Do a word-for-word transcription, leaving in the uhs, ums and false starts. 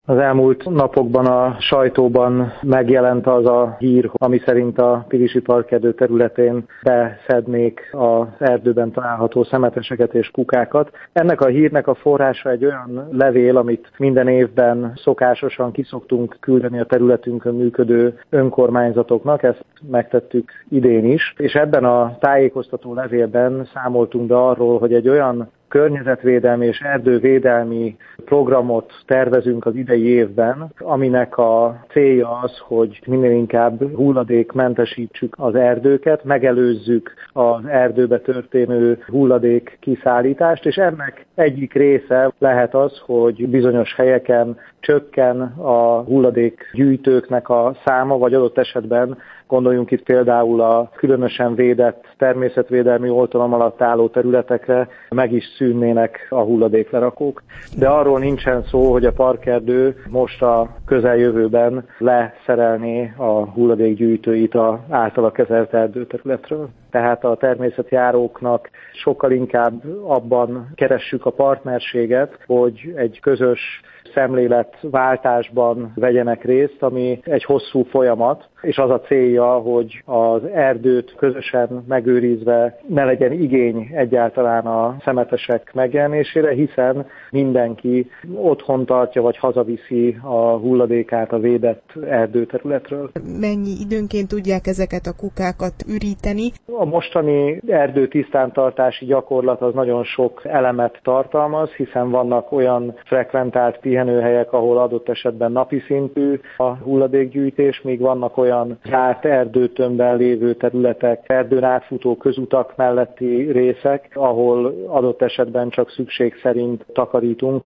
Az elmúlt napokban a sajtóban megjelent az a hír, ami szerint a Pilisi Parkerdő területén beszednék az erdőben található szemeteseket és kukákat. Ennek a hírnek a forrása egy olyan levél, amit minden évben szokásosan kiszoktunk küldeni a területünkön működő önkormányzatoknak, ezt megtettük idén is, és ebben a tájékoztató levélben számoltunk be arról, hogy egy olyan környezetvédelmi és erdővédelmi programot tervezünk az idei évben, aminek a célja az, hogy minél inkább hulladékmentesítsük az erdőket, megelőzzük az erdőbe történő hulladék kiszállítást, és ennek egyik része lehet az, hogy bizonyos helyeken csökken a hulladékgyűjtőknek a száma, vagy adott esetben gondoljunk itt például a különösen védett természetvédelmi oltalom alatt álló területekre, meg is szűnnének a hulladéklerakók. De arról nincsen szó, hogy a parkerdő most a közeljövőben leszerelné a hulladékgyűjtőit az általa kezelt erdőterületről. Tehát a természetjáróknak sokkal inkább abban keressük a partnerséget, hogy egy közös szemléletváltásban vegyenek részt, ami egy hosszú folyamat, és az a célja, hogy az erdőt közösen megőrizve ne legyen igény egyáltalán a szemetesek megjelenésére, hiszen mindenki otthon tartja vagy hazaviszi a hulladékát a védett erdőterületről. Mennyi időnként tudják ezeket a kukákat üríteni? A mostani erdőtisztántartási gyakorlat az nagyon sok elemet tartalmaz, hiszen vannak olyan frekventált pihenőhelyek, ahol adott esetben napi szintű a hulladékgyűjtés, míg vannak olyan zárt erdőtömbben lévő területek, erdőn átfutó közutak melletti részek, ahol adott esetben csak szükség szerint takarítunk.